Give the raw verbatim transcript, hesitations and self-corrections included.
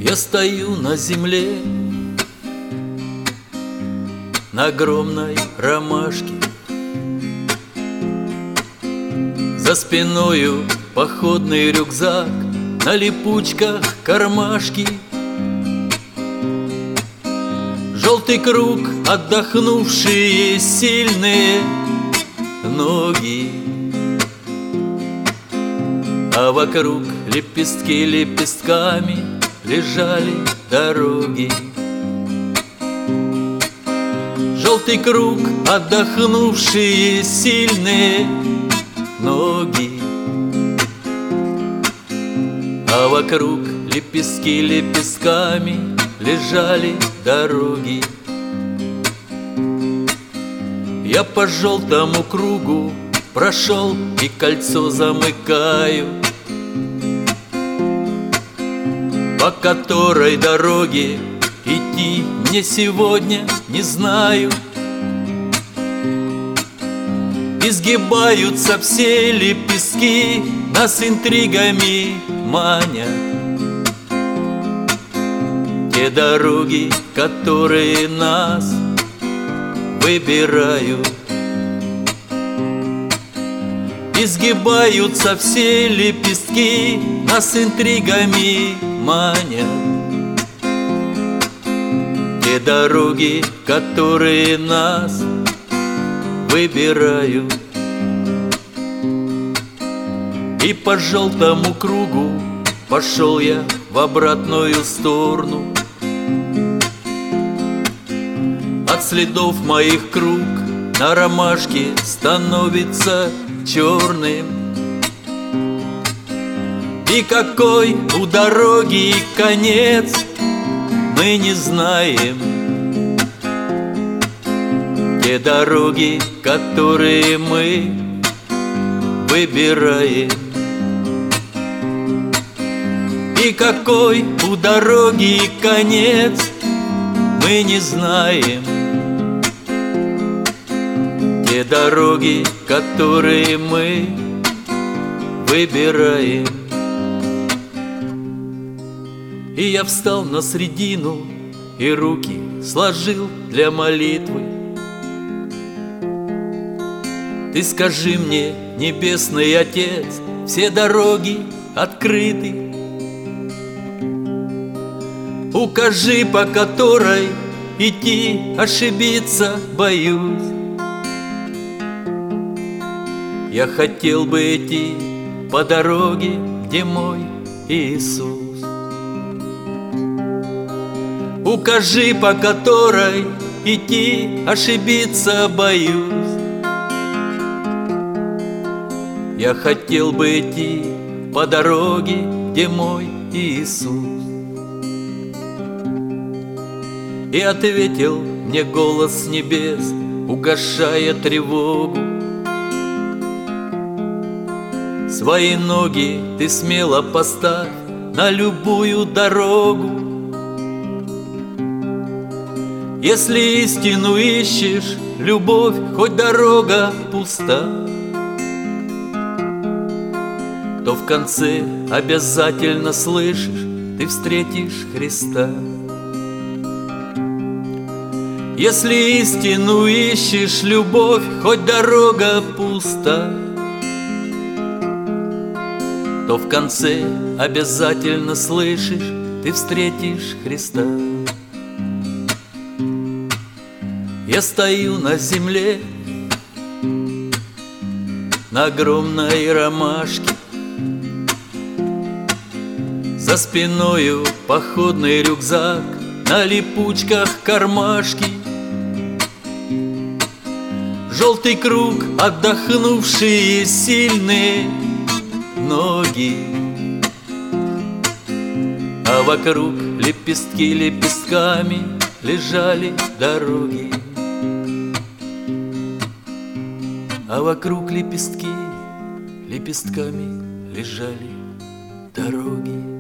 Я стою на земле, на огромной ромашке. За спиною походный рюкзак, на липучках кармашки. Желтый круг, отдохнувшие сильные ноги, а вокруг лепестки лепестками лежали дороги. Желтый круг, отдохнувшие сильные ноги, а вокруг лепестки лепестками лежали дороги. Я по желтому кругу прошел и кольцо замыкаю, по которой дороге идти мне сегодня не знаю. Изгибаются все лепестки, нас интригами манят. Те дороги, которые нас выбирают. Изгибаются все лепестки, нас интригами манят. Те дороги, которые нас выбирают. И по желтому кругу пошел я в обратную сторону. От следов моих круг на ромашке становится черным. И какой у дороги конец, мы не знаем. Те дороги, которые мы выбираем. И какой у дороги конец, мы не знаем. Те дороги, которые мы выбираем. И я встал на средину и руки сложил для молитвы. Ты скажи мне, Небесный Отец, все дороги открыты. Укажи, по которой идти, ошибиться боюсь. Я хотел бы идти по дороге, где мой Иисус. Укажи, по которой идти, ошибиться боюсь. Я хотел бы идти по дороге, где мой Иисус. И ответил мне голос с небес, угашая тревогу: свои ноги ты смело поставь на любую дорогу. Если истину ищешь, любовь, хоть дорога пуста, то в конце обязательно, слышишь, ты встретишь Христа. Если истину ищешь, любовь, хоть дорога пуста, то в конце обязательно, слышишь, ты встретишь Христа. Я стою на земле, на огромной ромашке. За спиною походный рюкзак, на липучках кармашки. Желтый круг, отдохнувшие сильные ноги, а вокруг лепестки лепестками лежали дороги. А вокруг лепестки лепестками лежали дороги.